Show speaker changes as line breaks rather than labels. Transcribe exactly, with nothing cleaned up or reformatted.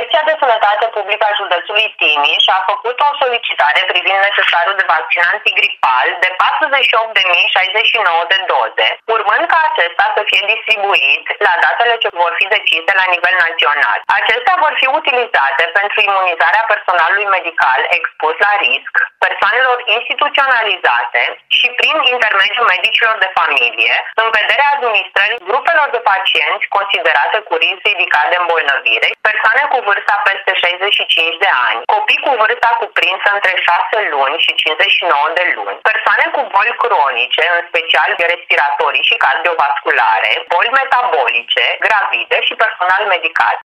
Direcția de Sănătate Publică a județului Timiș a făcut o solicitare privind necesarul de vaccin antigripal de patruzeci și opt de mii șaizeci și nouă de doze, urmând ca acesta să fie distribuit la datele ce vor fi decise la nivel național. Acestea vor fi utilizate pentru imunizarea personalului medical expus la risc, persoanelor instituționalizate și prin intermediul medicilor de familie, în vederea administrării grupelor de pacienți considerate cu risc ridicat de îmbolnăvire, persoane cu vârsta peste șaizeci și cinci de ani, copii cu vârsta cuprinsă între șase luni și cincizeci și nouă de luni, persoane cu boli cronice, în special respiratorii și cardiovasculare, boli metabolice, gravide și personal medical.